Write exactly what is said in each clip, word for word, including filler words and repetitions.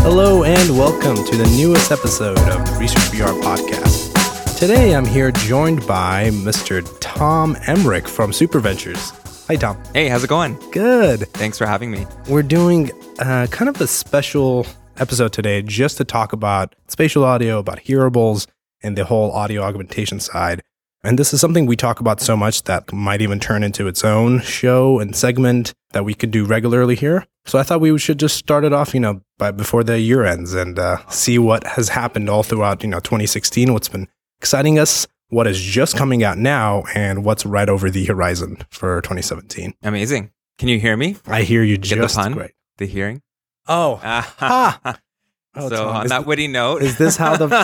Hello and welcome to the newest episode of the Research V R podcast. Today I'm here joined by Mister Tom Emmerich from SuperVentures. Hi, Tom. Hey, how's it going? Good. Thanks for having me. We're doing uh, kind of a special episode today just to talk about spatial audio, about hearables, and the whole audio augmentation side. And this is something we talk about so much that might even turn into its own show and segment that we could do regularly here. So I thought we should just start it off, you know, by before the year ends and uh, see what has happened all throughout, you know, twenty sixteen, what's been exciting us, what is just coming out now, and what's right over the horizon for twenty seventeen. Amazing. Can you hear me? I hear you Get just the pun? great. The hearing? Oh, ah. Oh, so Tom, on is that th- witty note, is this how the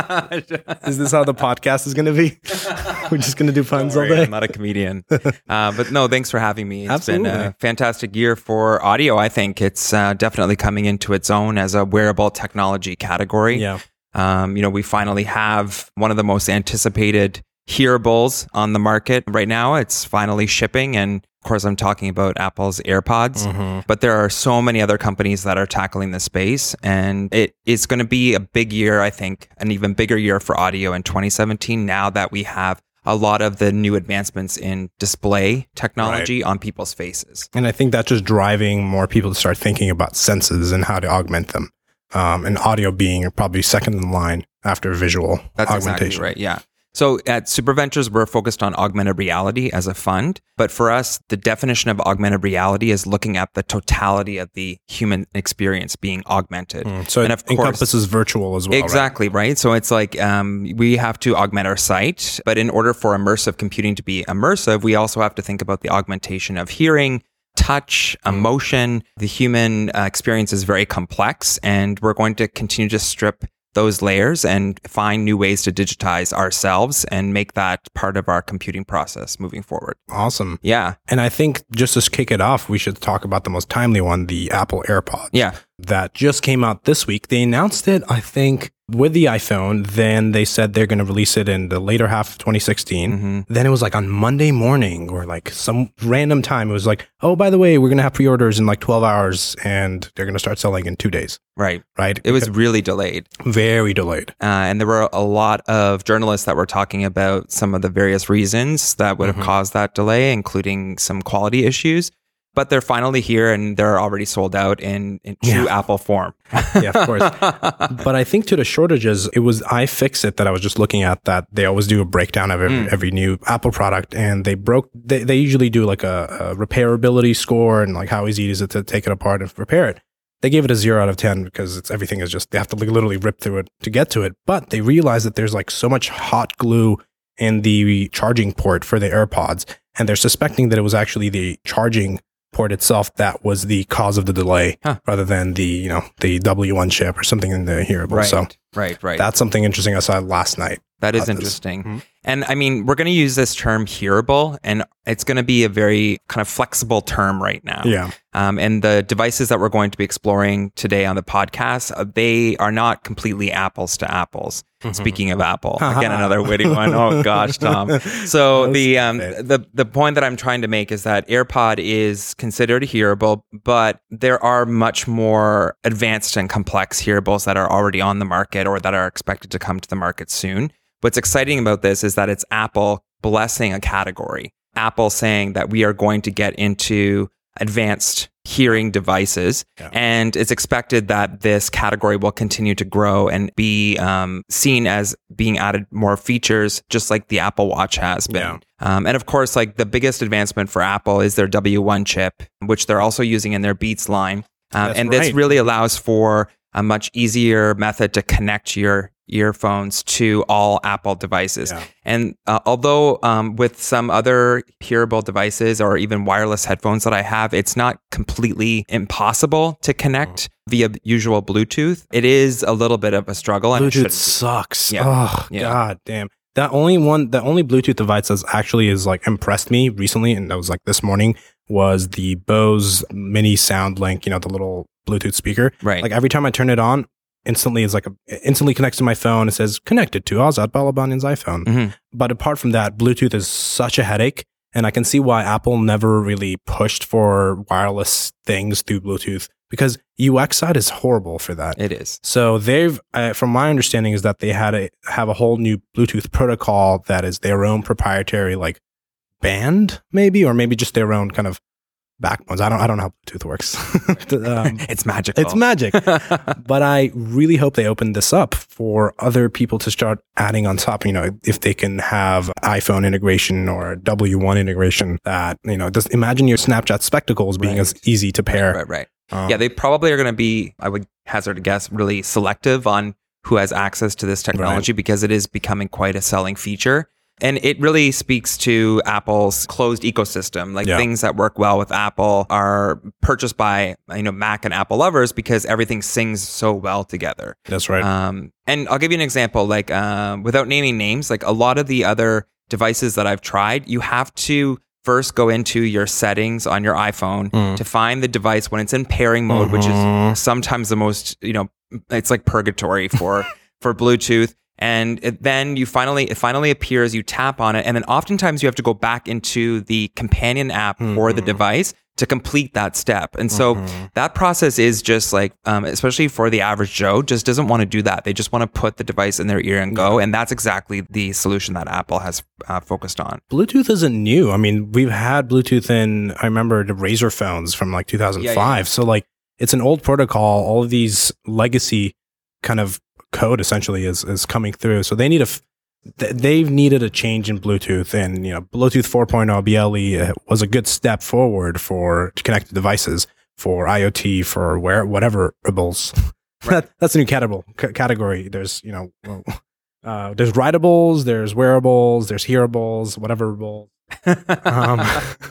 is this how the podcast is going to be? We're just going to do puns Don't all worry, day. I'm not a comedian, uh, but no, thanks for having me. It's Absolutely. been a fantastic year for audio. I think it's uh, definitely coming into its own as a wearable technology category. Yeah. Um, you know, we finally have one of the most anticipated hearables on the market right now. It's finally shipping, and of course, I'm talking about Apple's AirPods, Mm-hmm. but there are so many other companies that are tackling this space, and it is going to be a big year, I think, an even bigger year for audio in twenty seventeen, now that we have a lot of the new advancements in display technology on people's faces. And I think that's just driving more people to start thinking about senses and how to augment them. Um, and audio being probably second in line after visual That's augmentation. exactly right, yeah. So at SuperVentures, we're focused on augmented reality as a fund. But for us, the definition of augmented reality is looking at the totality of the human experience being augmented. Mm, so and it of course, encompasses virtual as well. exactly, right? So it's like um, we have to augment our sight. But in order for immersive computing to be immersive, we also have to think about the augmentation of hearing, touch, emotion. The human uh, experience is very complex, and we're going to continue to strip those layers and find new ways to digitize ourselves and make that part of our computing process moving forward. Right? Awesome. Yeah. And I think just to kick it off, we should talk about the most timely one, the Apple AirPods. Yeah. That just came out this week. They announced it, I think, with the iPhone. Then they said they're going to release it in the later half of twenty sixteen. Mm-hmm. Then it was like on Monday morning or like some random time. It was like, oh, by the way, we're going to have pre-orders in like twelve hours and they're going to start selling in two days. Right. Right? It was really delayed. Very delayed. Uh, and there were a lot of journalists that were talking about some of the various reasons that would have Mhm. caused that delay, including some quality issues. But they're finally here, and they're already sold out in, in true Yeah. Apple form. Yeah, of course. But I think to the shortages, it was iFixit that I was just looking at, that they always do a breakdown of every, Mm. every new Apple product. And they broke, they, they usually do like a, a repairability score and like how easy is it to take it apart and repair it. They gave it a zero out of ten because it's everything is just, they have to like literally rip through it to get to it. But they realized that there's like so much hot glue in the charging port for the AirPods. And they're suspecting that it was actually the charging port itself that was the cause of the delay, Huh. rather than the, you know, the W one chip or something in the hearable. Right. So Right. Right. that's something interesting I saw last night. That is about this. interesting. Mhm. And I mean, we're going to use this term hearable, and it's going to be a very kind of flexible term right now. Yeah. Um, and the devices that we're going to be exploring today on the podcast, uh, they are not completely apples to apples. Mm-hmm. Speaking of Apple, again, another witty one. Oh gosh, Tom. So That was the um, fit. the the point that I'm trying to make is that AirPod is considered hearable, but there are much more advanced and complex hearables that are already on the market or that are expected to come to the market soon. What's exciting about this is that it's Apple blessing a category. Apple saying that we are going to get into advanced hearing devices. Yeah. And it's expected that this category will continue to grow and be um, seen as being added more features, just like the Apple Watch has been. Yeah. Um, and of course, like the biggest advancement for Apple is their W one chip, which they're also using in their Beats line. Um, That's and this right. really allows for a much easier method to connect your earphones to all Apple devices. Yeah. And uh, although um, with some other hearable devices or even wireless headphones that I have, it's not completely impossible to connect via usual Bluetooth. It is a little bit of a struggle. And it Bluetooth shouldn't be. sucks. Yeah. Oh, Yeah. God damn. That only one, the only Bluetooth device that's actually is like impressed me recently, and that was like this morning, was the Bose Mini SoundLink, you know, the little Bluetooth speaker. Right. Like every time I turn it on, instantly it's like a, it instantly connects to my phone. It says connected to Azad Balabanyan's iPhone. Mhm. But apart from that, Bluetooth is such a headache. And I can see why Apple never really pushed for wireless things through Bluetooth because U X side is horrible for that. It is. So they've, uh, from my understanding, is that they had a have a whole new Bluetooth protocol that is their own proprietary like band, maybe, or maybe just their own kind of backbones. I don't, I don't know how Bluetooth works. um, it's magical. It's magic. But I really hope they open this up for other people to start adding on top. You know, if they can have iPhone integration or W one integration, that you know, just imagine your Snapchat spectacles being Right. as easy to pair. Right, right. Um, yeah, they probably are going to be, I would hazard a guess, really selective on who has access to this technology because it is becoming quite a selling feature. And it really speaks to Apple's closed ecosystem. Like Yeah. things that work well with Apple are purchased by, you know, Mac and Apple lovers because everything sings so well together. That's right. Um, and I'll give you an example, like um, without naming names, like a lot of the other devices that I've tried, you have to first go into your settings on your iPhone Mm. to find the device when it's in pairing mode, which Mhm. is sometimes the most, you know, it's like purgatory for for Bluetooth. And it, then you finally, it finally appears, you tap on it. And then oftentimes you have to go back into the companion app for the Mhm. device to complete that step. And so Mhm. that process is just like, um, especially for the average Joe, just doesn't want to do that. They just want to put the device in their ear and go. And that's exactly the solution that Apple has uh, focused on. Bluetooth isn't new. I mean, we've had Bluetooth in, I remember the Razr phones from like two thousand five. Yeah, yeah. So like it's an old protocol. All of these legacy kind of code essentially is, is coming through. So they need a, f- th- they've needed a change in Bluetooth, and, you know, Bluetooth four point oh B L E uh, was a good step forward for connected devices, for IoT, for where, whatever wearables. that, that's a new category. C- category. There's, you know, well, uh, there's rideables, there's wearables, there's hearables, whatever. um,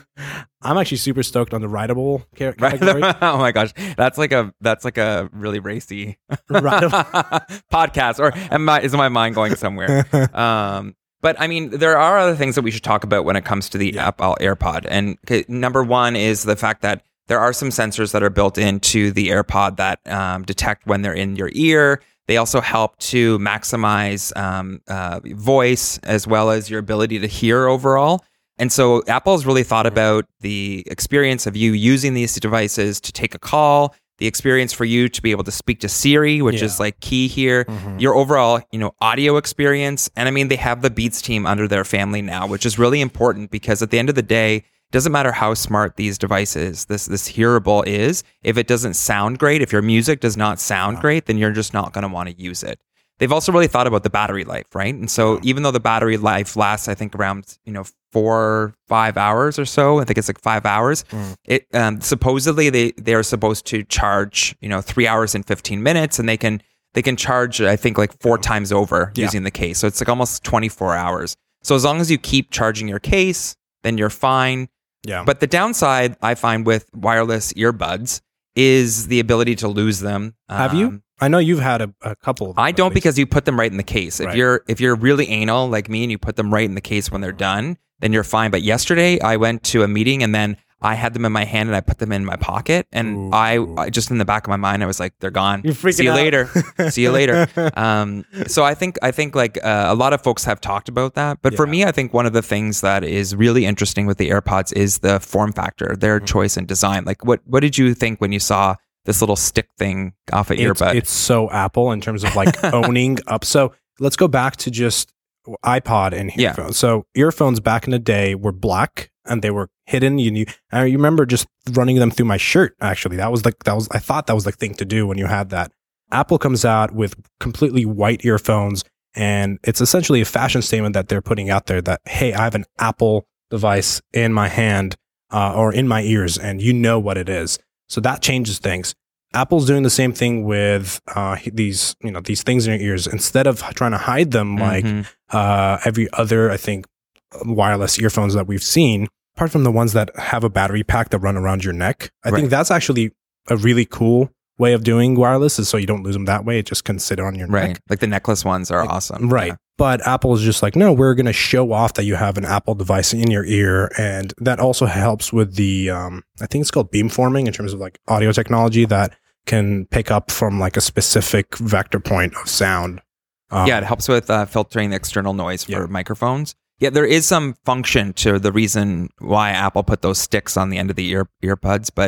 I'm actually super stoked on the rideable ca- category. oh my gosh, that's like a that's like a really racy Rideable. podcast. Or am I, is my mind going somewhere? Um, but I mean, there are other things that we should talk about when it comes to the Yeah. Apple AirPod. And okay, number one is the fact that there are some sensors that are built into the AirPod that um, detect when they're in your ear. They also help to maximize um, uh, voice as well as your ability to hear overall. And so Apple's really thought about the experience of you using these devices to take a call, the experience for you to be able to speak to Siri, which Yeah. is like key here, Mhm. your overall, you know, audio experience. And I mean, they have the Beats team under their family now, which is really important because at the end of the day, it doesn't matter how smart these devices, this this hearable is, if it doesn't sound great, if your music does not sound Yeah. great, then you're just not going to want to use it. They've also really thought about the battery life, right? And so Yeah. even though the battery life lasts, I think around, you know, four, five hours or so, I think it's like five hours. Mm. It um, supposedly they they are supposed to charge, you know, three hours and fifteen minutes, and they can they can charge, I think, like four times over Yeah. using the case. So it's like almost twenty-four hours. So as long as you keep charging your case, then you're fine. Yeah. But the downside I find with wireless earbuds is the ability to lose them. Have you? Um, I know you've had a, a couple of them, I at don't least. because you put them right in the case. If Right. you're if you're really anal like me and you put them right in the case when they're done, then you're fine. But yesterday I went to a meeting and then I had them in my hand and I put them in my pocket and Ooh. I, I just in the back of my mind I was like, they're gone. You're freaking See you out. later. See you later. Um, so I think I think like uh, a lot of folks have talked about that, but for Yeah. me, I think one of the things that is really interesting with the AirPods is the form factor, their Mm-hmm. choice and design. Like, what what did you think when you saw this little stick thing off an it's, earbud? it's so Apple in terms of like owning up. So let's go back to just iPod and Yeah. earphones. So earphones back in the day were black and they were hidden. You knew, I remember just running them through my shirt. Actually, that was like that was I thought that was the thing to do when you had that. Apple comes out with completely white earphones, and it's essentially a fashion statement that they're putting out there that, hey, I have an Apple device in my hand uh, or in my ears, and you know what it is. So that changes things. Apple's doing the same thing with uh, these, you know, these things in your ears. Instead of trying to hide them like Mhm. uh, every other, I think, wireless earphones that we've seen, apart from the ones that have a battery pack that run around your neck, I Right. think that's actually a really cool way of doing wireless, is so you don't lose them that way. It just can sit on your Right. neck. Like the necklace ones are awesome. Right. Yeah. But Apple is just like, no, we're going to show off that you have an Apple device in your ear. And that also helps with the, um, I think it's called beamforming in terms of like audio technology that can pick up from like a specific vector point of sound. Um, Yeah, it helps with uh, filtering the external noise for Yeah. microphones. Yeah, there is some function to the reason why Apple put those sticks on the end of the ear earbuds, but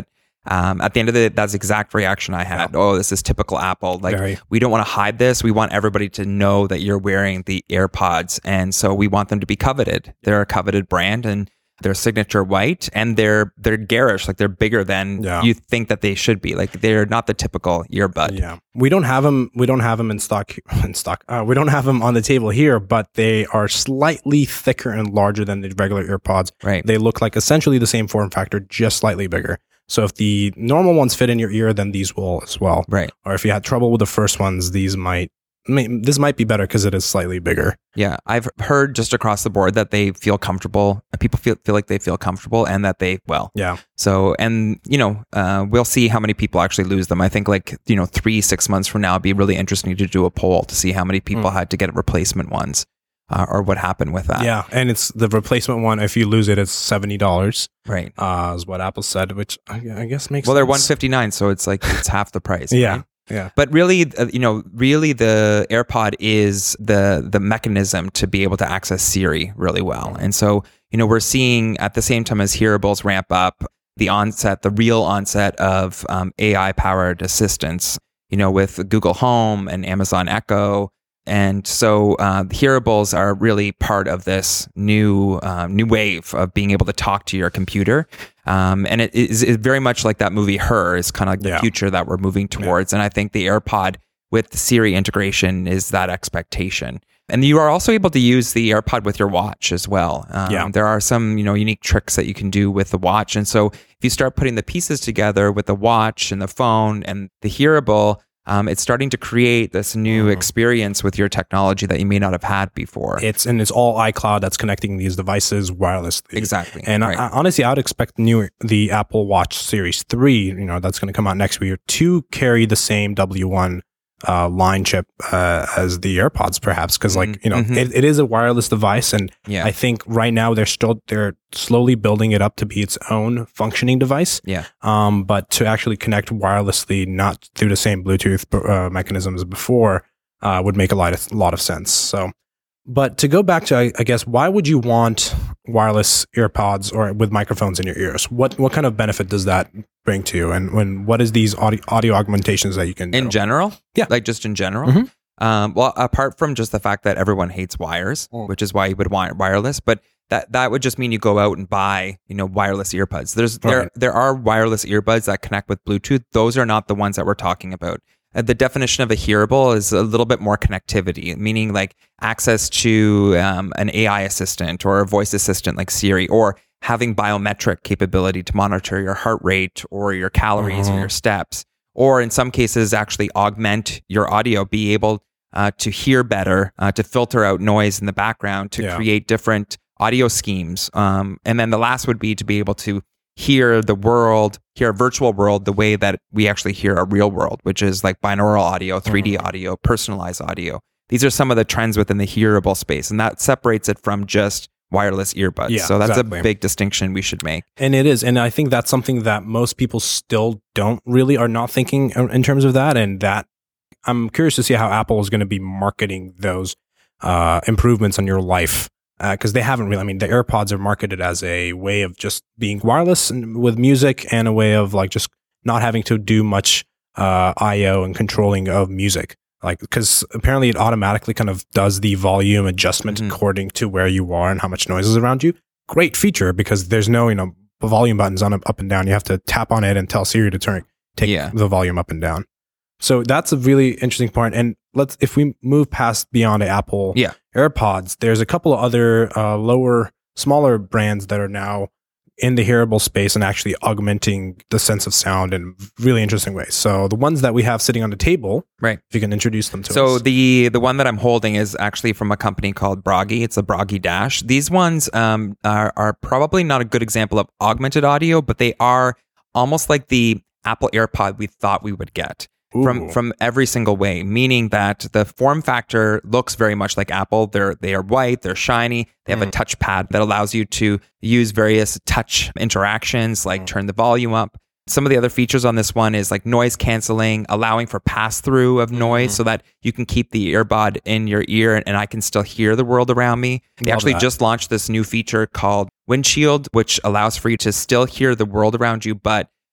Um, at the end of the day, that's the exact reaction I had. Yeah. Oh, this is typical Apple. Like, Very. we don't want to hide this. We want everybody to know that you're wearing the AirPods. And so we want them to be coveted. They're a coveted brand, and they're signature white, and they're they're garish, like they're bigger than yeah. you think that they should be. Like they're not the typical earbud. Yeah, we don't have them. We don't have them in stock. In stock, uh, we don't have them on the table here, but they are slightly thicker and larger than the regular AirPods. Right. They look like essentially the same form factor, just slightly bigger. So if the normal ones fit in your ear, then these will as well. Right. Or if you had trouble with the first ones, these might. I mean, this might be better because it is slightly bigger. Yeah, I've heard just across the board that they feel comfortable. People feel feel like they feel comfortable, and that they well. Yeah. So, and you know, uh, we'll see how many people actually lose them. I think like you know, three six months from now, it'd be really interesting to do a poll to see how many people mm. had to get replacement ones, uh, or what happened with that. Yeah, and it's the replacement one. If you lose it, it's seventy dollars. Right. Uh, is what Apple said, which I, I guess makes. Well, sense. They're one fifty nine, so it's like it's half the price. Yeah. Right? Yeah. But really, uh, you know, really the AirPod is the the mechanism to be able to access Siri really well. And so, you know, we're seeing at the same time as hearables ramp up, the onset, the real onset of um, A I-powered assistants, you know, with Google Home and Amazon Echo. And so uh, hearables are really part of this new uh, new wave of being able to talk to your computer. Um, and it is it's very much like that movie Her is kind of like yeah. the future that we're moving towards. Yeah. And I think the AirPod with the Siri integration is that expectation. And you are also able to use the AirPod with your watch as well. Um, yeah. There are some, you know, unique tricks that you can do with the watch. And so if you start putting the pieces together with the watch and the phone and the hearable, Um, it's starting to create this new mm. experience with your technology that you may not have had before. It's and it's all iCloud that's connecting these devices wirelessly. Exactly. And right. I, I, honestly, I would expect the new the Apple Watch Series three, you know, that's going to come out next year, to carry the same W one uh, line chip uh, as the AirPods, perhaps, because like mm-hmm. you know, mm-hmm. it, it is a wireless device, and yeah. I think right now they're still they're slowly building it up to be its own functioning device. Yeah. Um, but to actually connect wirelessly, not through the same Bluetooth uh, mechanisms before, uh, would make a lot of a lot of sense. So, but to go back to, I, I guess, why would you want wireless AirPods or with microphones in your ears? What what kind of benefit does that bring to you? And when what is these audio, audio augmentations that you can do? In general? Yeah. Like just in general? Mm-hmm. Um, well, apart from just the fact that everyone hates wires, mm. which is why you would want wireless, but that that would just mean you go out and buy, you know, wireless earbuds. There's there right. there are wireless earbuds that connect with Bluetooth. Those are not the ones that we're talking about. Uh, the definition of a hearable is a little bit more connectivity, meaning like access to um, an A I assistant or a voice assistant like Siri, or having biometric capability to monitor your heart rate or your calories mm-hmm. or your steps, or in some cases actually augment your audio, be able uh, to hear better, uh, to filter out noise in the background, to yeah. create different audio schemes. Um, and then the last would be to be able to hear the world, hear a virtual world the way that we actually hear a real world, which is like binaural audio, three D mm-hmm. audio, personalized audio. These are some of the trends within the hearable space, and that separates it from just wireless earbuds. Yeah, so that's exactly. a big distinction we should make. And it is. And I think that's something that most people still don't really are not thinking in terms of that. And that I'm curious to see how Apple is going to be marketing those uh, improvements on your life. Because uh, they haven't really, I mean, the AirPods are marketed as a way of just being wireless and with music, and a way of like just not having to do much uh, I O and controlling of music. Like, because apparently it automatically kind of does the volume adjustment mm-hmm. according to where you are and how much noise is around you. Great feature, because there's no, you know, volume buttons on up and down. You have to tap on it and tell Siri to turn, take yeah. the volume up and down. So that's a really interesting point. And let's, if we move past beyond the Apple yeah. AirPods, there's a couple of other uh, lower, smaller brands that are now in the hearable space and actually augmenting the sense of sound in really interesting ways. So the ones that we have sitting on the table, right? If you can introduce them to so us. So the the one that I'm holding is actually from a company called Bragi. It's a Bragi Dash. These ones um, are, are probably not a good example of augmented audio, but they are almost like the Apple AirPod we thought we would get. Ooh. From from every single way, meaning that the form factor looks very much like Apple. They're they are white, they're shiny. They have mm. a touchpad that allows you to use various touch interactions, like mm. turn the volume up. Some of the other features on this one is like noise canceling, allowing for pass through of noise, mm. so that you can keep the earbud in your ear and I can still hear the world around me. They Love actually that. just launched this new feature called Windshield, which allows for you to still hear the world around you, but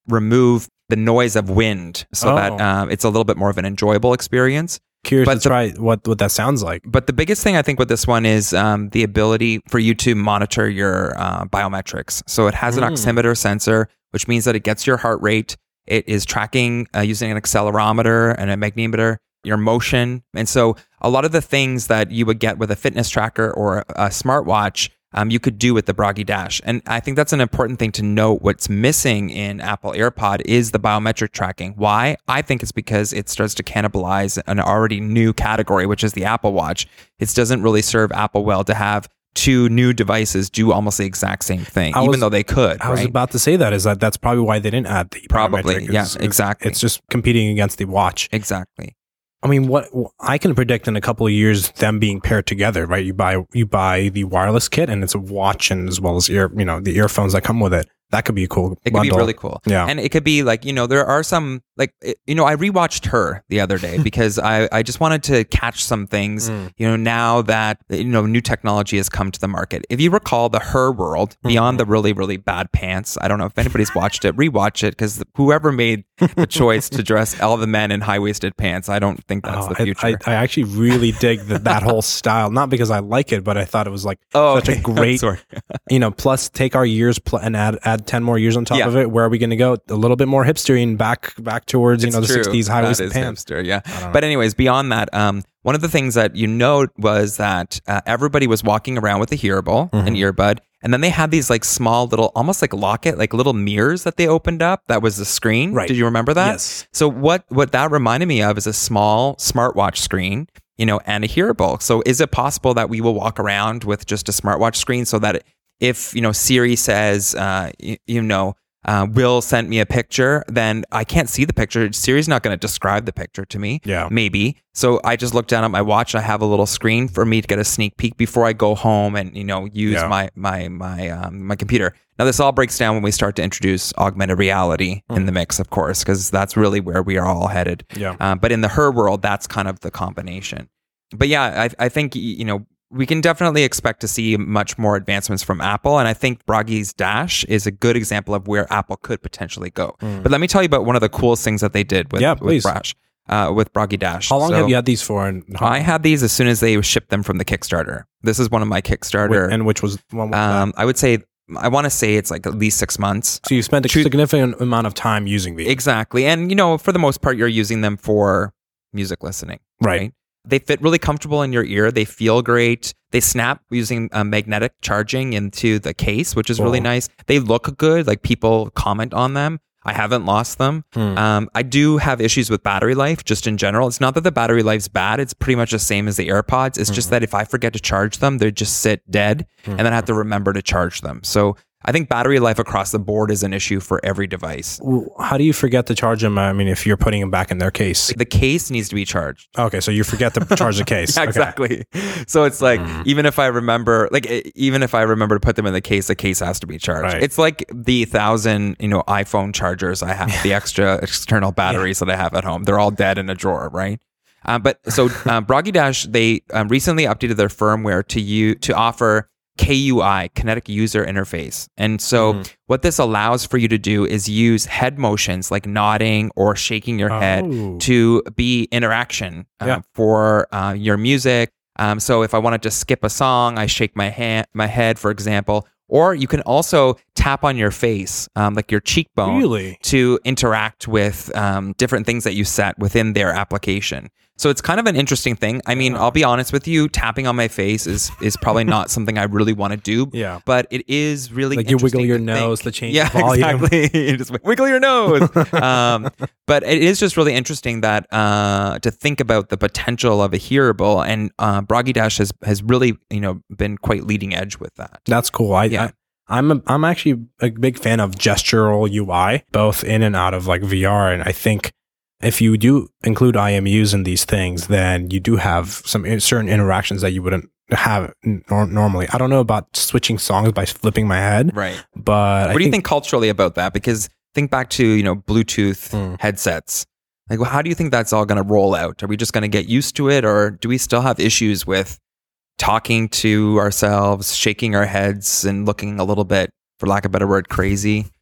remove the noise of wind so Oh. that um, it's a little bit more of an enjoyable experience. Curious But to the- try what, what that sounds like. But the biggest thing I think with this one is um, the ability for you to monitor your uh, biometrics. So it has an Mm. oximeter sensor, which means that it gets your heart rate. It is tracking uh, using an accelerometer and a magnetometer, your motion. And so a lot of the things that you would get with a fitness tracker or a smartwatch, um, you could do with the Bragi Dash. And I think that's an important thing to note. What's missing in Apple AirPod is the biometric tracking. Why? I think it's because it starts to cannibalize an already new category, which is the Apple Watch. It doesn't really serve Apple well to have two new devices do almost the exact same thing, I even was- though they could. I was right? about to say that is that that's probably why they didn't add the Probably, biometric. yeah, It's- it's- exactly. It's just competing against the watch. Exactly. I mean, what I can predict in a couple of years them being paired together, right? You buy you buy the wireless kit and it's a watch and as well as ear, you know, the earphones that come with it. That could be a cool. It could be bundle. really cool. Yeah. And it could be like, you know, there are some, like, it- you know, I rewatched Her the other day because I, I just wanted to catch some things, Mm. you know, now that, you know, new technology has come to the market. If you recall the Her world, beyond the really, really bad pants, I don't know if anybody's watched it, rewatch it because whoever made the choice to dress all the men in high-waisted pants, I don't think that's Oh, the I- future. I, I actually really dig the, that whole style. Not because I like it, but I thought it was like oh, such a okay. great, Sorry. you know, plus take our years pl- and add add ten more years on top Yeah. of it. Where are we going to go? A little bit more hipstery and back back towards, you It's know, the true. sixties high That waisted is pants. hipster, yeah. I don't know. But anyways, beyond that, um, one of the things that you note was that uh, everybody was walking around with a hearable, an Mhm. earbud, and then they had these like small little, almost like locket, like little mirrors that they opened up. That was the screen. Right. Did you remember that? Yes. So what what that reminded me of is a small smartwatch screen, you know, and a hearable. So is it possible that we will walk around with just a smartwatch screen so that if, you know, Siri says, uh, you, you know, uh, Will sent me a picture, then I can't see the picture. Siri's not going to describe the picture to me. Yeah. Maybe. So I just look down at my watch. I have a little screen for me to get a sneak peek before I go home and, you know, use Yeah. my my my um, my computer. Now this all breaks down when we start to introduce augmented reality in the mix, of course, because that's really where we are all headed. Yeah. Uh, but in the Her world, that's kind of the combination. But yeah, I, I think, y- you know, we can definitely expect to see much more advancements from Apple. And I think Bragi's Dash is a good example of where Apple could potentially go. But let me tell you about one of the coolest things that they did with, Yeah, with please. Brash, uh, with Bragi Dash. How long So have you had these for? And how, I had these as soon as they shipped them from the Kickstarter. This is one of my Kickstarter. and which was one was um, I would say, I want to say it's like at least six months. that? So you spent a True- significant amount of time using these. Exactly. And, you know, for the most part, you're using them for music listening. Right. They fit really comfortable in your ear. They feel great. They snap using uh, magnetic charging into the case, which is really Cool. nice. They look good. Like people comment on them. I haven't lost them. Hmm. Um, I do have issues with battery life just in general. It's not that the battery life's bad. It's pretty much the same as the AirPods. It's just that if I forget to charge them, they just sit dead and then I have to remember to charge them. So I think battery life across the board is an issue for every device. Well, how do you forget to charge them? I mean, if you're putting them back in their case. The case needs to be charged. Okay, so you forget to charge the case. Yeah, Okay. exactly. So it's like even if I remember, like e- even if I remember to put them in the case, the case has to be charged. Right. It's like the thousand, you know, iPhone chargers I have, the extra external batteries that I have at home. They're all dead in a drawer, right? Uh, but so uh, Bragi Dash, they um, recently updated their firmware to you to offer K U I, Kinetic User Interface. And so Mhm. what this allows for you to do is use head motions like nodding or shaking your head Oh. to be interaction uh, Yeah. for uh, your music. Um, so if I wanted to skip a song, I shake my hand, my head, for example. Or you can also tap on your face, um, like your cheekbone, Really? to interact with um, different things that you set within their application. So it's kind of an interesting thing. I mean, I'll be honest with you, tapping on my face is is probably not something I really want to do. Yeah. But it is really Like you wiggle interesting your to nose think. to change yeah, the volume. exactly. You just wiggle your nose. um, but it is just really interesting that uh, to think about the potential of a hearable, and uh, Bragi Dash has has really you know been quite leading edge with that. That's cool. I, Yeah. I I'm a, I'm actually a big fan of gestural U I, both in and out of like V R. And I think if you do include I M Us in these things, then you do have some in- certain interactions that you wouldn't have nor- normally. I don't know about switching songs by flipping my head, Right. but I What do you think culturally about that? Because think back to, you know, Bluetooth Mm. headsets. Like, well, how do you think that's all going to roll out? Are we just going to get used to it, or do we still have issues with talking to ourselves, shaking our heads, and looking a little bit, for lack of a better word, crazy?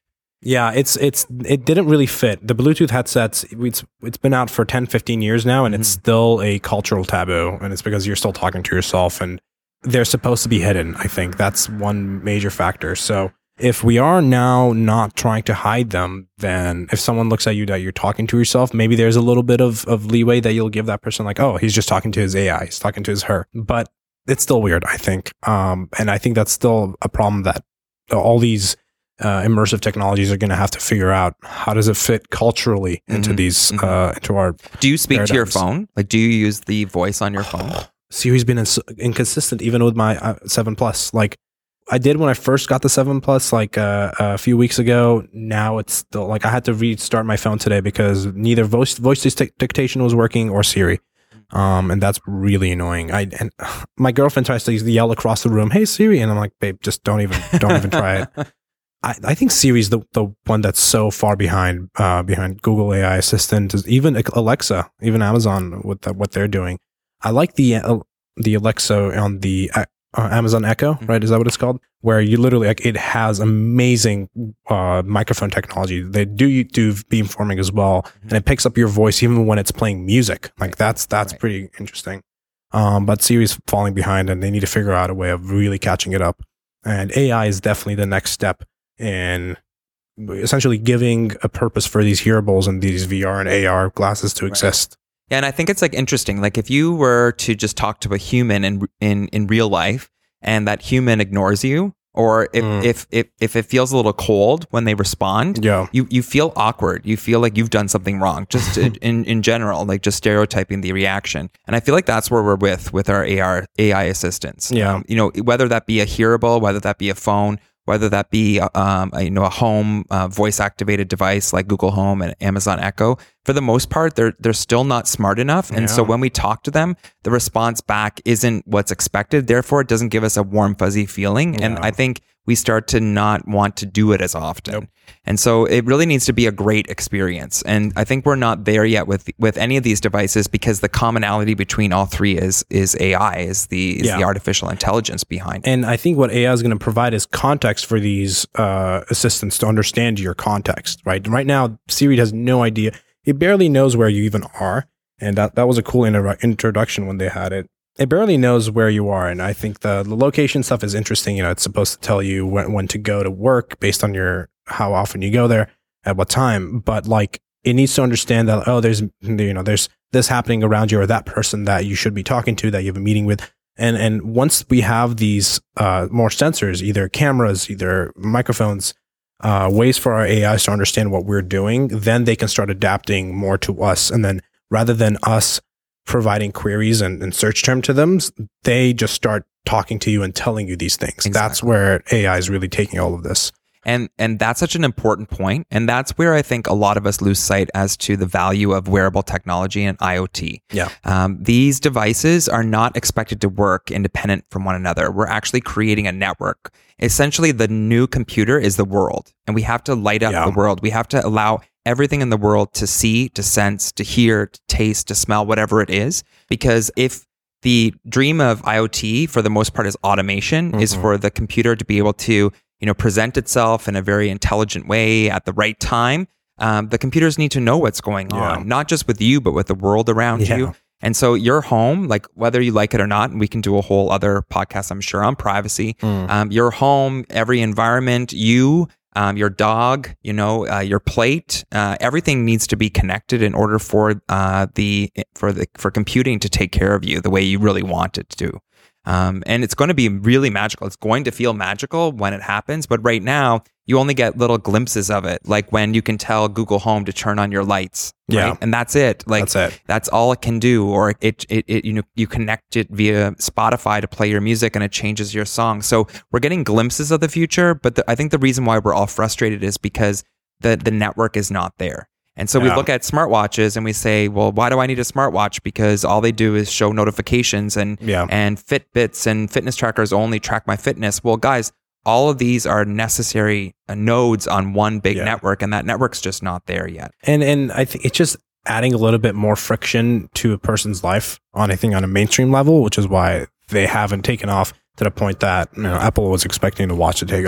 Yeah, it's it's it didn't really fit. The Bluetooth headsets, it's it's been out for ten, fifteen years now, and mm-hmm. it's still a cultural taboo, and it's because you're still talking to yourself, and they're supposed to be hidden. I think that's one major factor. So if we are now not trying to hide them, then if someone looks at you that you're talking to yourself, maybe there's a little bit of, of leeway that you'll give that person, like, oh, he's just talking to his A I, he's talking to his her. But it's still weird, I think. Um, and I think that's still a problem that all these uh, immersive technologies are going to have to figure out. How does it fit culturally into mm-hmm. these, mm-hmm. uh, into our Do you speak paradigms. to your phone? Like, do you use the voice on your phone? Siri's been ins- inconsistent even with my uh, seven Plus. Like, I did when I first got the seven Plus, like uh, a few weeks ago. Now it's still like I had to restart my phone today because neither voice voice dict- dictation was working or Siri, um, and that's really annoying. I and my girlfriend tries to yell across the room, "Hey Siri," and I'm like, "Babe, just don't even don't even try it." I, I think Siri's the the one that's so far behind uh, behind Google A I Assistant, even Alexa, even Amazon with the, what they're doing. I like the uh, the Alexa on the uh, Amazon Echo, right? Is that what it's called? Where you literally, like, it has amazing uh, microphone technology. They do do beamforming as well, mm-hmm. and it picks up your voice even when it's playing music. Like that's that's right. pretty interesting. Um, but Siri's falling behind, and they need to figure out a way of really catching it up. And A I is definitely the next step in essentially giving a purpose for these hearables and these V R and A R glasses to right. exist. Yeah, and I think it's like interesting. Like if you were to just talk to a human in in, in real life, and that human ignores you, or if, mm. if if if it feels a little cold when they respond, yeah. you you feel awkward. You feel like you've done something wrong. Just in in general, like just stereotyping the reaction. And I feel like that's where we're with with our A R A I assistants. Yeah, um, you know, whether that be a hearable, whether that be a phone, whether that be um, a, you know, a home uh, voice activated device like Google Home and Amazon Echo, for the most part, they're they're still not smart enough. And yeah. so when we talk to them, the response back isn't what's expected. Therefore, it doesn't give us a warm, fuzzy feeling. Yeah. And I think we start to not want to do it as often. Nope. And so it really needs to be a great experience. And I think we're not there yet with with any of these devices, because the commonality between all three is is A I, is the is yeah. the artificial intelligence behind it. And I think what A I is going to provide is context for these uh, assistants to understand your context, right? Right now, Siri has no idea. It barely knows where you even are. And that, that was a cool inter- introduction when they had it. It barely knows where you are. And I think the, the location stuff is interesting. You know, it's supposed to tell you when, when to go to work based on your how often you go there, at what time. But like, it needs to understand that, oh, there's, you know, there's this happening around you, or that person that you should be talking to, that you have a meeting with. And and once we have these uh, more sensors, either cameras, either microphones, uh, ways for our A Is to understand what we're doing, then they can start adapting more to us. And then rather than us providing queries and, and search term to them, they just start talking to you and telling you these things. Exactly. That's where A I is really taking all of this. And and that's such an important point. And that's where I think a lot of us lose sight as to the value of wearable technology and IoT. Yeah. Um, these devices are not expected to work independent from one another. We're actually creating a network. Essentially, the new computer is the world, and we have to light up yeah. the world. We have to allow everything in the world to see, to sense, to hear, to taste, to smell, whatever it is. Because if the dream of IoT, for the most part, is automation, mm-hmm. is for the computer to be able to, you know, present itself in a very intelligent way at the right time. Um, the computers need to know what's going on, yeah. not just with you, but with the world around yeah. you. And so your home, like whether you like it or not, and we can do a whole other podcast, I'm sure, on privacy. Mm. Um, your home, every environment, you, um, your dog, you know, uh, your plate, uh, everything needs to be connected in order for uh, the for the for computing to take care of you the way you really want it to. Um, and it's going to be really magical. It's going to feel magical when it happens. But right now, you only get little glimpses of it, like when you can tell Google Home to turn on your lights. Yeah. Right? And that's it. Like that's it. That's all it can do. Or it, it, it, you know, you connect it via Spotify to play your music, and it changes your song. So we're getting glimpses of the future. But the, I think the reason why we're all frustrated is because the the network is not there. And so yeah. we look at smartwatches and we say, well, why do I need a smartwatch? Because all they do is show notifications, and yeah. and Fitbits and fitness trackers only track my fitness. Well, guys, all of these are necessary uh, nodes on one big yeah. network, and that network's just not there yet. And and I think it's just adding a little bit more friction to a person's life on, I think, on a mainstream level, which is why they haven't taken off to the point that, you know, Apple was expecting the watch to take off.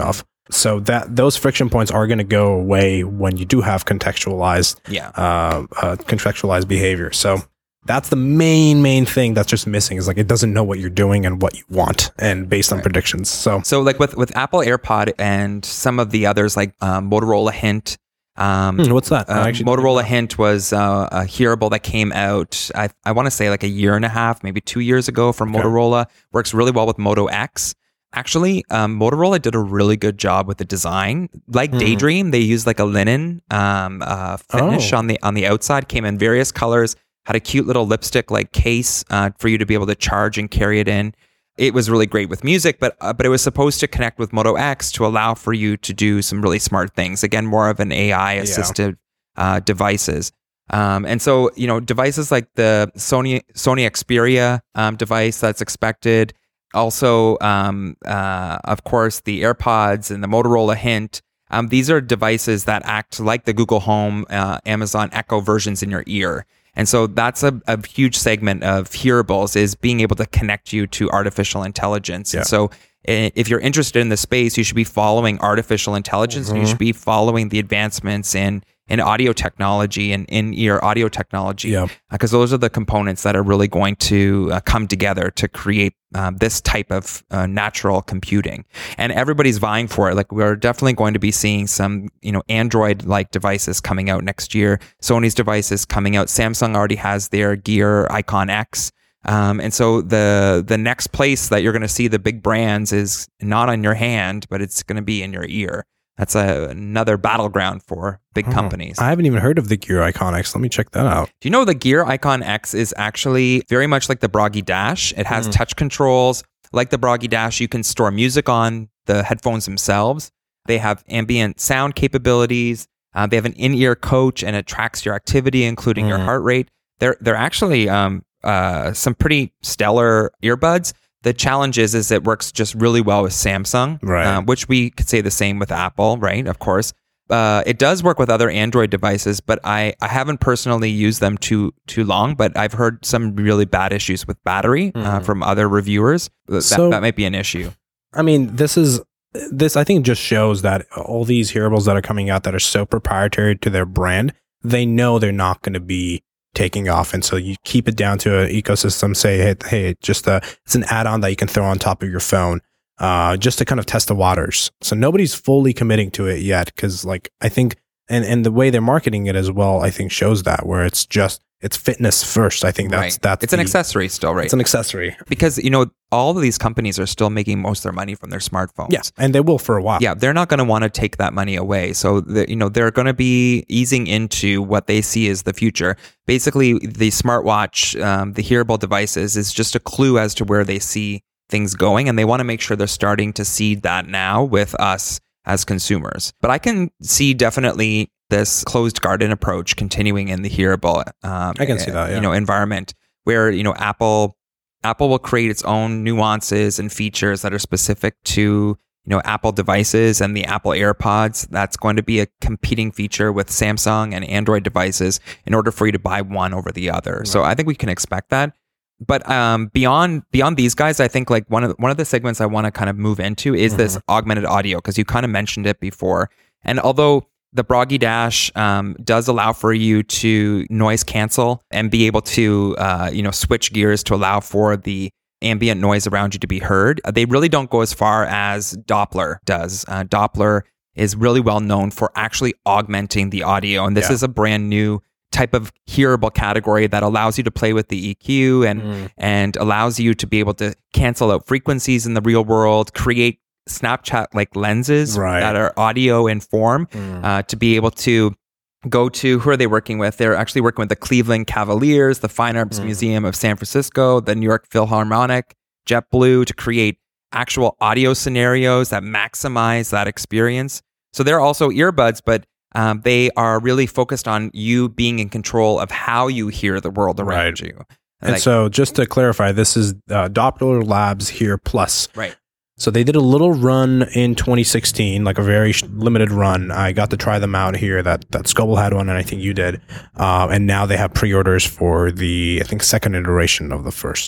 So that those friction points are going to go away when you do have contextualized, yeah, uh, uh, contextualized behavior. So that's the main main thing that's just missing is like it doesn't know what you're doing and what you want, and based on right. predictions. So so like with with Apple AirPod and some of the others like um, Motorola Hint. Um, hmm, what's that? Uh, Motorola Hint was uh, a hearable that came out. I I want to say like a year and a half, maybe two years ago from okay. Motorola. Works really well with Moto X. Actually, um, Motorola did a really good job with the design. Like mm. Daydream, they used like a linen um, uh, finish oh. on the on the outside. Came in various colors. Had a cute little lipstick like case uh, for you to be able to charge and carry it in. It was really great with music, but uh, but it was supposed to connect with Moto X to allow for you to do some really smart things. Again, more of an A I assisted yeah. uh, devices. Um, and so you know devices like the Sony Sony Xperia um, device that's expected. Also, um, uh, of course, the AirPods and the Motorola Hint. Um, these are devices that act like the Google Home, uh, Amazon Echo versions in your ear. And so that's a, a huge segment of hearables is being able to connect you to artificial intelligence. Yeah. And so if you're interested in the space, you should be following artificial intelligence mm-hmm. and you should be following the advancements in in audio technology and in-ear audio technology, because yeah. uh, those are the components that are really going to uh, come together to create uh, this type of uh, natural computing. And everybody's vying for it. Like we're definitely going to be seeing some, you know, Android-like devices coming out next year. Sony's devices coming out. Samsung already has their Gear Icon X. Um, and so the the next place that you're going to see the big brands is not on your hand, but it's going to be in your ear. That's a, another battleground for big oh, companies. I haven't even heard of the Gear Icon X. Let me check that out. Do you know the Gear Icon X is actually very much like the Bragi Dash? It has mm. touch controls. Like the Bragi Dash, you can store music on the headphones themselves. They have ambient sound capabilities. Uh, they have an in-ear coach, and it tracks your activity, including mm. your heart rate. They're they're actually um, uh, some pretty stellar earbuds. The challenge is, is it works just really well with Samsung, right. uh, which we could say the same with Apple, right? Of course. Uh, it does work with other Android devices, but I, I haven't personally used them too too long, but I've heard some really bad issues with battery mm. uh, from other reviewers. That, so, that might be an issue. I mean, this is, this I think just shows that all these hearables that are coming out that are so proprietary to their brand, they know they're not going to be taking off, and so you keep it down to an ecosystem. Say, hey, hey, just a, it's an add-on that you can throw on top of your phone, uh, just to kind of test the waters. So nobody's fully committing to it yet, because like I think, and and the way they're marketing it as well, I think shows that where it's just it's fitness first. I think that's right. that's it's the, an accessory still, right? It's an accessory because you know all of these companies are still making most of their money from their smartphones. Yeah, and they will for a while. Yeah, they're not going to want to take that money away. So the, you know they're going to be easing into what they see as the future. Basically, the smartwatch, um, the hearable devices, is just a clue as to where they see things going, and they want to make sure they're starting to seed that now with us as consumers. But I can see definitely this closed garden approach continuing in the hearable um, I can see that, yeah. you know, environment where, you know, Apple Apple will create its own nuances and features that are specific to, you know, Apple devices and the Apple AirPods. That's going to be a competing feature with Samsung and Android devices in order for you to buy one over the other. Right. So I think we can expect that. But um, beyond beyond these guys, I think like one of the, one of the segments I want to kind of move into is mm-hmm. this augmented audio, because you kind of mentioned it before. And although the Bragi Dash um, does allow for you to noise cancel and be able to uh, you know switch gears to allow for the ambient noise around you to be heard, they really don't go as far as Doppler does. Uh, Doppler is really well known for actually augmenting the audio, and this yeah. is a brand new type of hearable category that allows you to play with the E Q and mm. and allows you to be able to cancel out frequencies in the real world, create Snapchat like lenses right. that are audio in form mm. uh, to be able to go to, who are they working with? They're actually working with the Cleveland Cavaliers, the Fine Arts mm. Museum of San Francisco, the New York Philharmonic, JetBlue, to create actual audio scenarios that maximize that experience. So they're also earbuds, but Um, they are really focused on you being in control of how you hear the world around right. you. And like, so just to clarify, this is uh, Doppler Labs Hear Plus. Right. So they did a little run in twenty sixteen, like a very sh- limited run. I got to try them out here. That that Scoble had one, and I think you did. Uh, and now they have pre-orders for the, I think, second iteration of the first.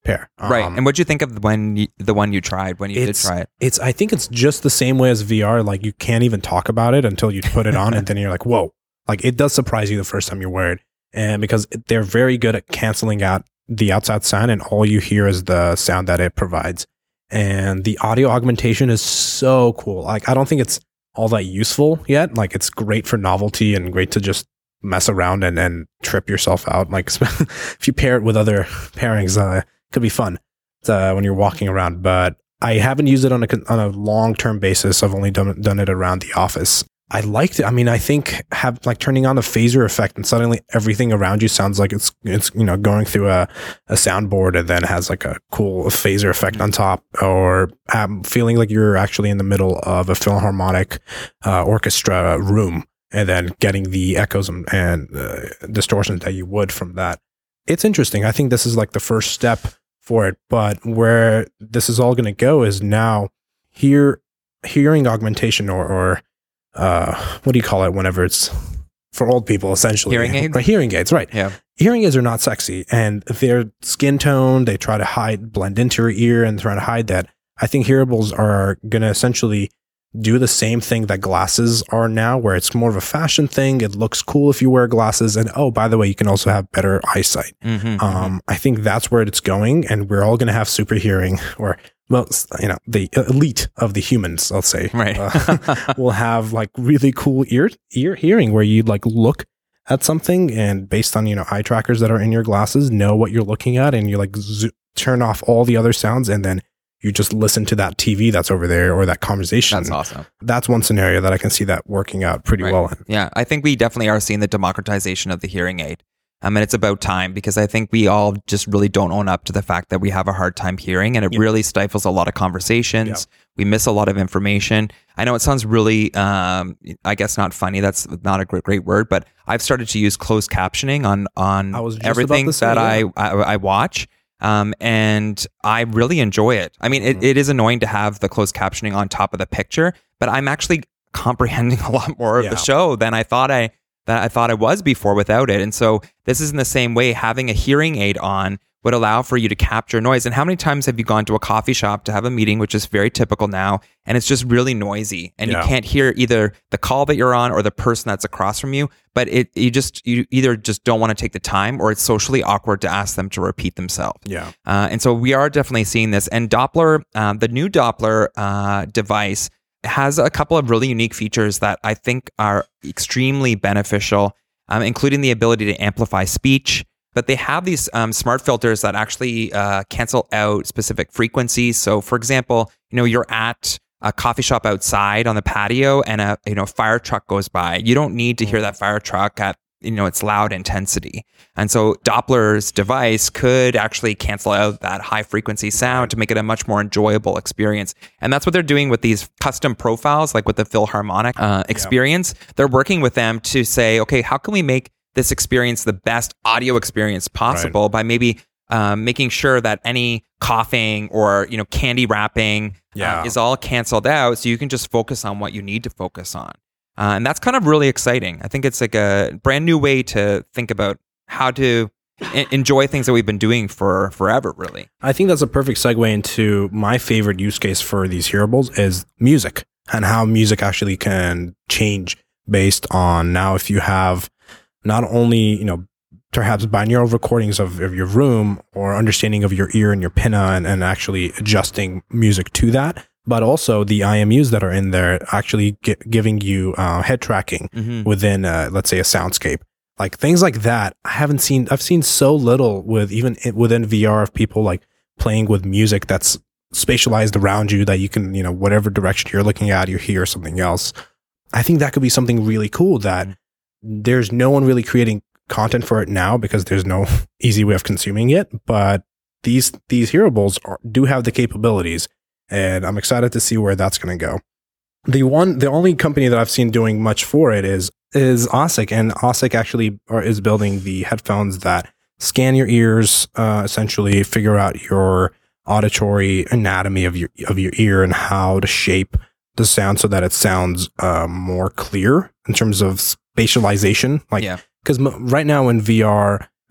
pair. Right. Um, And what'd you think of when you, the one you tried when you did it's, try it? It's, I think it's just the same way as V R. Like you can't even talk about it until you put it on and then you're like, whoa, like it does surprise you the first time you wear it. And because they're very good at canceling out the outside sound and all you hear is the sound that it provides. And the audio augmentation is so cool. Like, I don't think it's all that useful yet. Like it's great for novelty and great to just mess around and, and trip yourself out. Like if you pair it with other pairings, uh, it could be fun uh, when you're walking around, but I haven't used it on a, on a long-term basis. I've only done, done it around the office. I liked it. I mean, I think have like turning on the phaser effect and suddenly everything around you sounds like it's, it's, you know, going through a, a soundboard and then has like a cool phaser effect on top, or um, feeling like you're actually in the middle of a Philharmonic uh, orchestra room and then getting the echoes and, and uh, distortions that you would from that. It's interesting. I think this is like the first step for it, but where this is all going to go is now hear, hearing augmentation or, or uh, what do you call it whenever it's for old people, essentially? Hearing aids? Right, hearing aids, right. Yeah. Hearing aids are not sexy and they're skin tone. They try to hide, blend into your ear and try to hide that. I think hearables are going to essentially do the same thing that glasses are now, where it's more of a fashion thing. It looks cool if you wear glasses. And oh, by the way, you can also have better eyesight. Mm-hmm, um, I think that's where it's going. And we're all going to have super hearing, or, well, you know, the elite of the humans, I'll say, right. uh, will have like really cool ear, ear hearing where you like look at something and based on, you know, eye trackers that are in your glasses, know what you're looking at. And you like zo- turn off all the other sounds and then you just listen to that T V that's over there or that conversation. That's awesome. That's one scenario that I can see that working out pretty Right. well in. Yeah, I think we definitely are seeing the democratization of the hearing aid. Um, and it's about time, because I think we all just really don't own up to the fact that we have a hard time hearing, and it Yeah. really stifles a lot of conversations. Yeah. We miss a lot of information. I know it sounds really, um, I guess not funny. That's not a great, great word, but I've started to use closed captioning on, on I was just everything about to say, that yeah. I, I, I watch. Um, and I really enjoy it. I mean, it, Mm-hmm. it is annoying to have the closed captioning on top of the picture, but I'm actually comprehending a lot more of Yeah. the show than I thought I that I thought I was before without it. And so this is in the same way. Having a hearing aid on would allow for you to capture noise. And how many times have you gone to a coffee shop to have a meeting, which is very typical now, and it's just really noisy, and Yeah. you can't hear either the call that you're on or the person that's across from you. But it you just you either just don't want to take the time, or it's socially awkward to ask them to repeat themselves. Yeah. Uh, and so we are definitely seeing this. And Doppler, um, the new Doppler uh, device, has a couple of really unique features that I think are extremely beneficial, um, including the ability to amplify speech. But they have these um, smart filters that actually uh, cancel out specific frequencies. So, for example, you know, you're at a coffee shop outside on the patio, and a you know fire truck goes by. You don't need to hear that fire truck at you know its loud intensity. And so Doppler's device could actually cancel out that high frequency sound to make it a much more enjoyable experience. And that's what they're doing with these custom profiles, like with the Philharmonic uh, experience. Yeah. They're working with them to say, okay, how can we make this experience the best audio experience possible, right, by maybe um, making sure that any coughing or you know candy wrapping yeah. uh, is all canceled out, so you can just focus on what you need to focus on. Uh, and that's kind of really exciting. I think it's like a brand new way to think about how to I- enjoy things that we've been doing for forever, really. I think that's a perfect segue into my favorite use case for these hearables is music, and how music actually can change based on now if you have not only, you know, perhaps binaural recordings of, of your room or understanding of your ear and your pinna and, and actually adjusting music to that, but also the I M Us that are in there actually get, giving you uh, head tracking mm-hmm. within, uh, let's say, a soundscape. Like things like that, I haven't seen, I've seen so little with even within V R of people like playing with music that's spatialized around you that you can, you know, whatever direction you're looking at, you hear something else. I think that could be something really cool that there's no one really creating content for it now because there's no easy way of consuming it. But these these hearables are, do have the capabilities, and I'm excited to see where that's going to go. The one, the only company that I've seen doing much for it is is Osic, and Osic actually are, is building the headphones that scan your ears, uh, essentially figure out your auditory anatomy of your of your ear and how to shape the sound so that it sounds uh, more clear in terms of spatialization. Like, because yeah. m- right now in V R,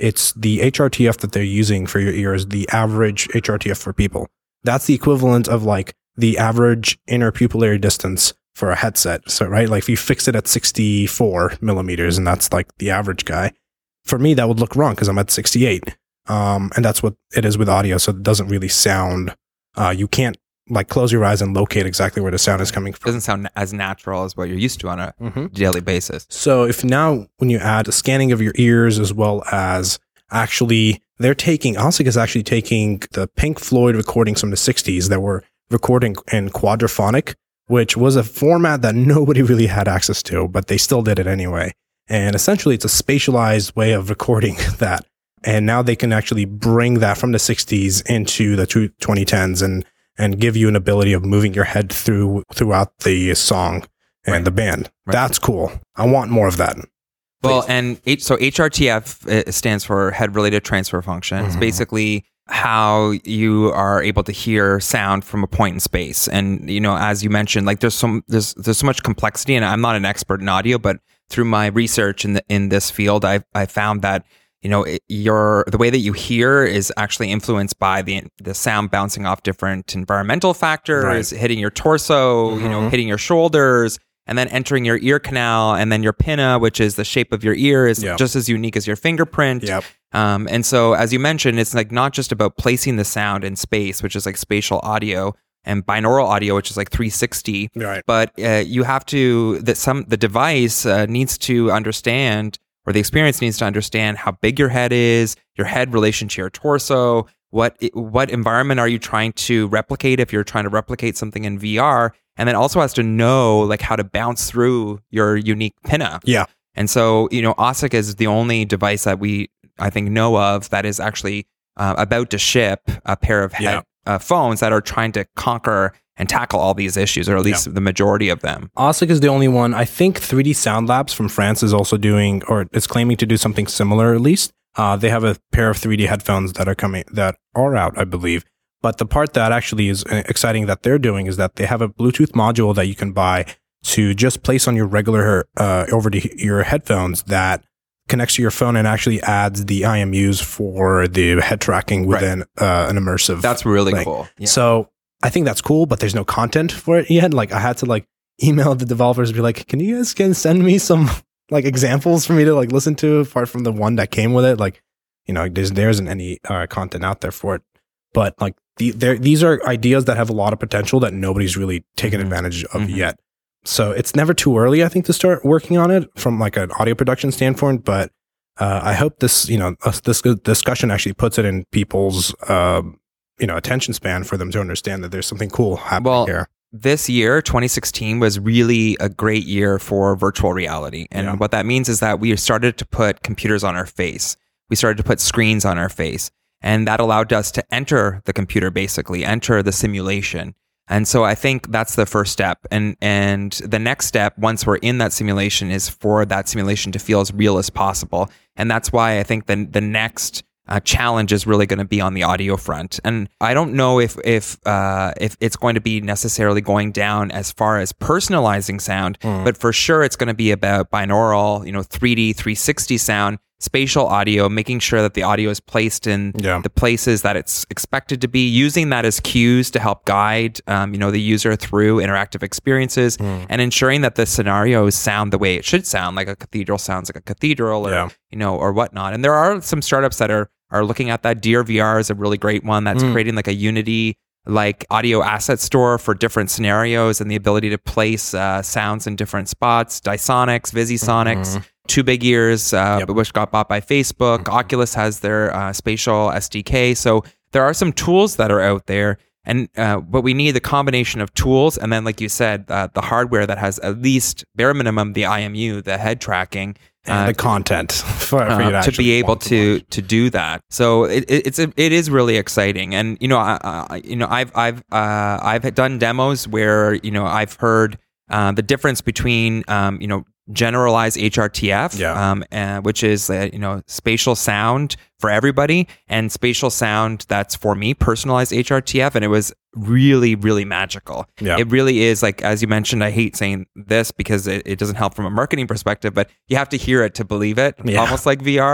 It's the H R T F that they're using for your ears, the average H R T F for people. That's the equivalent of like the average inner pupillary distance for a headset. So, right, like if you fix it at sixty-four millimeters and that's like the average guy, for me, that would look wrong because I'm at sixty-eight. Um, and that's what it is with audio. So it doesn't really sound, uh, you can't like close your eyes and locate exactly where the sound is coming from. It doesn't sound as natural as what you're used to on a mm-hmm. daily basis. So if now when you add a scanning of your ears as well as actually they're taking, Ausic is actually taking the Pink Floyd recordings from the sixties that were recording in quadraphonic, which was a format that nobody really had access to, but they still did it anyway. And essentially it's a spatialized way of recording that. And now they can actually bring that from the sixties into the twenty tens and and give you an ability of moving your head through throughout the song and right. the band. Right. That's cool. I want more of that. Well, and H- so H R T F stands for Head Related Transfer Function. Mm-hmm. It's basically how you are able to hear sound from a point in space. And, you know, as you mentioned, like there's some, there's, there's so much complexity, and I'm not an expert in audio, but through my research in the, in this field, I I found that, you know, it, your, the way that you hear is actually influenced by the, the sound bouncing off different environmental factors, right. hitting your torso, mm-hmm. you know, hitting your shoulders, and then entering your ear canal, and then your pinna, which is the shape of your ear, is yep. just as unique as your fingerprint. Yep. Um, and so, as you mentioned, it's like not just about placing the sound in space, which is like spatial audio, and binaural audio, which is like three sixty. Right. But uh, you have to that some the device uh, needs to understand, or the experience needs to understand how big your head is, your head relation to your torso. What what environment are you trying to replicate if you're trying to replicate something in V R? And then also has to know like how to bounce through your unique pinna. Yeah. And so, you know, Ausic is the only device that we, I think, know of that is actually uh, about to ship a pair of head, yeah. uh, phones that are trying to conquer and tackle all these issues, or at least yeah. the majority of them. Ausic is the only one. I think three D Sound Labs from France is also doing, or is claiming to do something similar at least. Uh, they have a pair of three D headphones that are coming, that are out, I believe. But the part that actually is exciting that they're doing is that they have a Bluetooth module that you can buy to just place on your regular uh, over-the-ear headphones that connects to your phone and actually adds the I M Us for the head tracking within right. uh, an immersive. That's really thing. cool. Yeah. So I think that's cool, but there's no content for it yet. Like I had to like email the developers and be like, can you guys can send me some like examples for me to like listen to apart from the one that came with it? Like, you know, there's, there isn't any uh, content out there for it. But like the, these are ideas that have a lot of potential that nobody's really taken mm-hmm. advantage of mm-hmm. yet. So it's never too early, I think, to start working on it from like an audio production standpoint. But uh, I hope this, you know, uh, this discussion actually puts it in people's, uh, you know, attention span for them to understand that there's something cool happening well, here. This year, twenty sixteen, was really a great year for virtual reality. And yeah. what that means is that we started to put computers on our face. We started to put screens on our face. And that allowed us to enter the computer, basically, enter the simulation. And so I think that's the first step. And and the next step, once we're in that simulation, is for that simulation to feel as real as possible. And that's why I think the, the next uh, challenge is really going to be on the audio front. And I don't know if if uh, if it's going to be necessarily going down as far as personalizing sound, mm. but for sure it's going to be about binaural, you know, three D, three sixty sound, spatial audio, making sure that the audio is placed in yeah. the places that it's expected to be, using that as cues to help guide, um, you know, the user through interactive experiences, mm. and ensuring that the scenarios sound the way it should sound, like a cathedral sounds like a cathedral, or yeah. you know, or whatnot. And there are some startups that are are looking at that. Dear V R is a really great one that's mm. creating like a Unity like audio asset store for different scenarios and the ability to place uh, sounds in different spots. Dysonics, VisiSonics. Mm-hmm. Two Big Ears, uh, yep. which got bought by Facebook. Mm-hmm. Oculus has their uh, spatial S D K. So there are some tools that are out there. And uh, but we need the combination of tools, and then, like you said, uh, the hardware that has at least bare minimum the I M U, the head tracking, and uh, the content for, uh, for you to, to be able to to, to do that. So it, it, it's a, it is really exciting. And you know, I, I you know, I've I've uh, I've done demos where you know I've heard uh, the difference between um, you know. generalized H R T F, yeah. um, uh, which is uh, you know spatial sound for everybody, and spatial sound that's for me, personalized H R T F, and it was really, really magical. Yeah. It really is, like as you mentioned. I hate saying this because it, it doesn't help from a marketing perspective, but you have to hear it to believe it. Yeah. Almost like V R.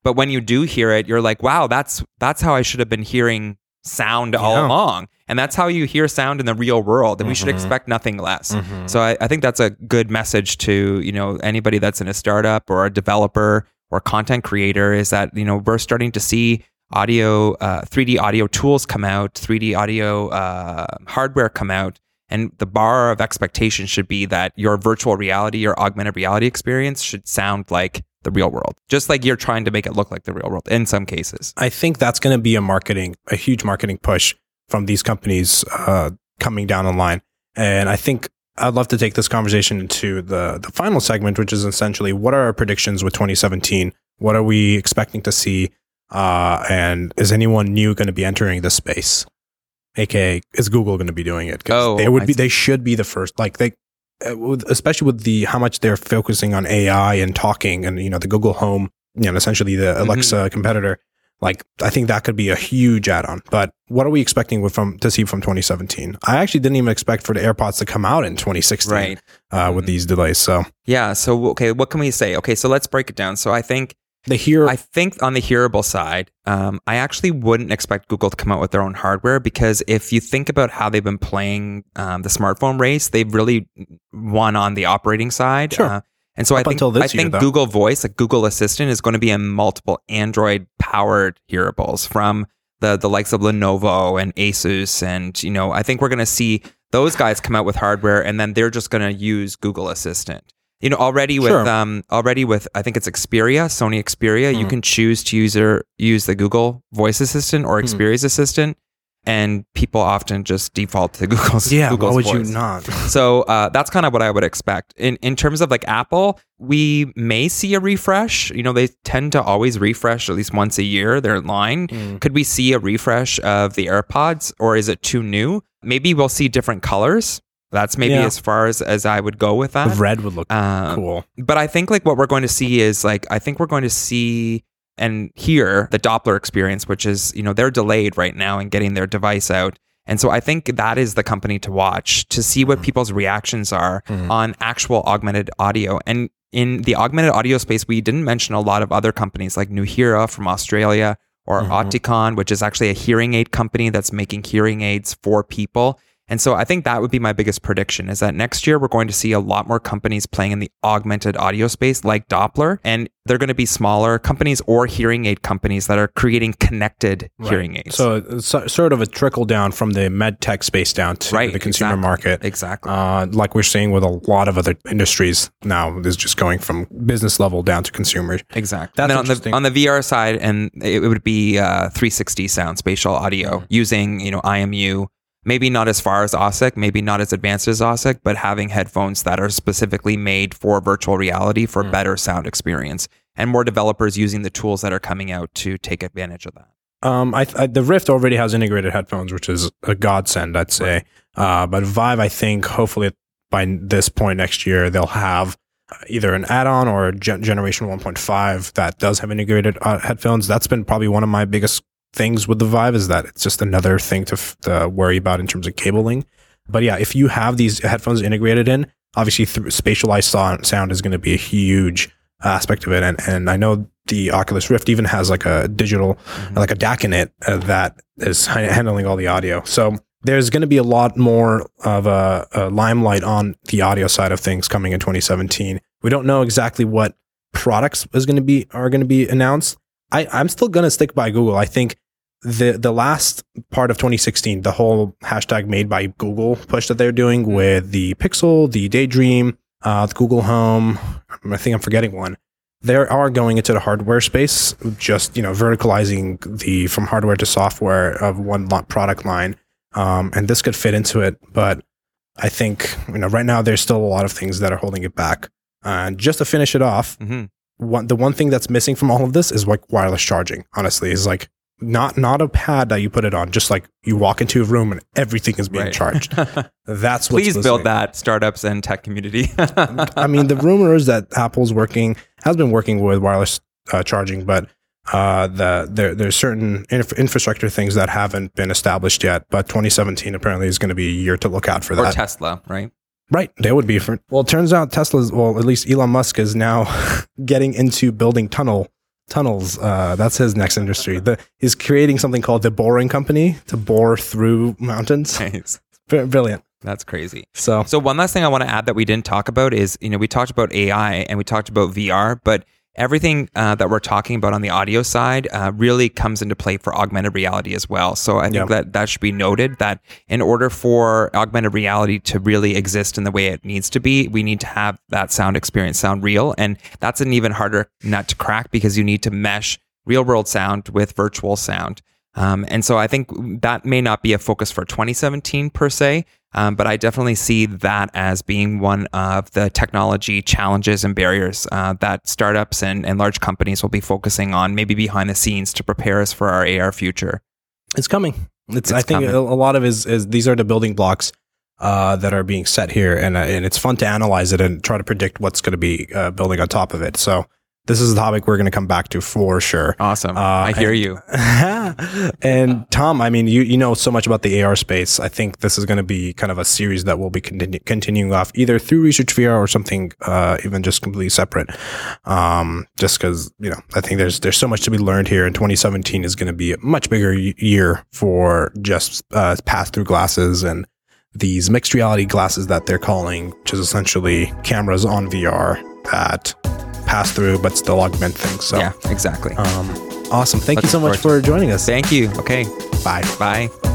But when you do hear it, you're like, wow, that's that's how I should have been hearing sound all Yeah. along. And that's how you hear sound in the real world. And mm-hmm. we should expect nothing less. Mm-hmm. So I, I think that's a good message to, you know, anybody that's in a startup or a developer or content creator, is that, you know, we're starting to see audio, uh, three D audio tools come out, three D audio uh, hardware come out. And the bar of expectation should be that your virtual reality or augmented reality experience should sound like the real world, just like you're trying to make it look like the real world in some cases. I think that's going to be a marketing, a huge marketing push from these companies uh, coming down the line. And I think I'd love to take this conversation into the, the final segment, which is essentially what are our predictions with twenty seventeen? What are we expecting to see? Uh, and is anyone new going to be entering this space? A K A, is Google going to be doing it? Oh, they would I be. see. They should be the first. Like they, uh, with, especially with the how much they're focusing on A I and talking, and you know the Google Home, you know, essentially the Alexa mm-hmm. competitor. Like I think that could be a huge add-on. But what are we expecting with from to see from twenty seventeen? I actually didn't even expect for the AirPods to come out in twenty sixteen, right? Uh, mm-hmm. With these delays. So yeah. So okay, what can we say? Okay, so let's break it down. So I think. The hear- I think on the hearable side, um, I actually wouldn't expect Google to come out with their own hardware, because if you think about how they've been playing um, the smartphone race, they've really won on the operating side. Sure. Uh, and so Up I think until this I think year, Google Voice, like Google Assistant, is going to be in multiple Android powered hearables from the the likes of Lenovo and Asus, and you know I think we're going to see those guys come out with hardware, and then they're just going to use Google Assistant. You know, already with Sure. um, already with I think it's Xperia, Sony Xperia. Mm. You can choose to use or use the Google Voice Assistant or Xperia's mm. Assistant, and people often just default to Google's. Yeah, Google's why would voice. you not? So uh, that's kind of what I would expect. In in terms of like Apple, we may see a refresh. You know, they tend to always refresh at least once a year their line. Mm. Could we see a refresh of the AirPods, or is it too new? Maybe we'll see different colors. That's maybe Yeah. as far as, as I would go with that. The red would look Um, cool. But I think like what we're going to see is like, I think we're going to see and hear the Doppler experience, which is, you know, they're delayed right now in getting their device out. And so I think that is the company to watch to see what people's reactions are Mhm. on actual augmented audio. And in the augmented audio space, we didn't mention a lot of other companies like Nuheara from Australia, or Mhm. Oticon, which is actually a hearing aid company that's making hearing aids for people. And so I think that would be my biggest prediction, is that next year we're going to see a lot more companies playing in the augmented audio space like Doppler, and they're going to be smaller companies or hearing aid companies that are creating connected Right. hearing aids. So it's so- sort of a trickle down from the med tech space down to Right, the consumer exactly. market. Exactly. Uh, like we're seeing with a lot of other industries now, is just going from business level down to consumer. Exactly. That's and then on interesting. the on the V R side, and it would be uh, three sixty sound, spatial audio, Mhm. using you know I M U. Maybe not as far as OSIC, maybe not as advanced as OSIC, but having headphones that are specifically made for virtual reality for Mm. better sound experience, and more developers using the tools that are coming out to take advantage of that. Um, I, I, the Rift already has integrated headphones, which is a godsend, I'd say. Uh, but Vive, I think, hopefully by this point next year, they'll have either an add-on or a gen- generation one point five that does have integrated uh, headphones. That's been probably one of my biggest things with the Vive, is that it's just another thing to, f- to worry about in terms of cabling. But yeah, if you have these headphones integrated in, obviously th- spatialized sound, sound is going to be a huge aspect of it. And and I know the Oculus Rift even has like a digital, Mm-hmm. like a D A C in it uh, that is ha- handling all the audio. So there's going to be a lot more of a, a limelight on the audio side of things coming in twenty seventeen. We don't know exactly what products is going to be are going to be announced. I, I'm still going to stick by Google. I think the the last part of twenty sixteen, the whole hashtag made by Google push that they're doing with the Pixel, the Daydream, uh, the Google Home, I think I'm forgetting one. They are going into the hardware space, just, you know, verticalizing the from hardware to software of one lo- product line. Um, and this could fit into it. But I think, you know, right now there's still a lot of things that are holding it back. And just to finish it off, Mm-hmm. one the one thing that's missing from all of this is like wireless charging. Honestly, is like not not a pad that you put it on. Just like you walk into a room and everything is being Right. charged. That's what's Please missing. build that, startups and tech community. I mean, the rumor is that Apple's working has been working with wireless uh, charging, but uh, the there there's certain inf- infrastructure things that haven't been established yet. But twenty seventeen apparently is going to be a year to look out for or that. Tesla, right? Right. They would be for, well, it turns out Tesla's, well, at least Elon Musk is now getting into building tunnel tunnels. Uh, that's his next industry. The, he's creating something called the Boring Company to bore through mountains. Nice. Br- Brilliant. That's crazy. So, So one last thing I want to add that we didn't talk about is, you know, we talked about A I and we talked about V R, but everything uh, that we're talking about on the audio side uh, really comes into play for augmented reality as well. So I think Yeah. that that should be noted, that in order for augmented reality to really exist in the way it needs to be, we need to have that sound experience sound real. And that's an even harder nut to crack because you need to mesh real world sound with virtual sound. Um, and so I think that may not be a focus for twenty seventeen per se, um, but I definitely see that as being one of the technology challenges and barriers uh, that startups and, and large companies will be focusing on, maybe behind the scenes, to prepare us for our A R future. it's coming. It's, It's I think coming. a, a lot of is is these are the building blocks uh, that are being set here, and uh, and it's fun to analyze it and try to predict what's going to be uh, building on top of it. So this is a topic we're going to come back to for sure. Awesome. Uh, I hear and- you. And Tom, I mean, you you know so much about the A R space. I think this is going to be kind of a series that will be continu- continuing off either through Research V R or something uh, even just completely separate. Um, just because you know, I think there's there's so much to be learned here, and twenty seventeen is going to be a much bigger y- year for just uh, pass through glasses and these mixed reality glasses that they're calling, which is essentially cameras on V R that pass through but still augment things. So, Yeah, exactly. um, awesome. Thank you Looking so much forward for joining us. Thank you. Okay. Bye. Bye.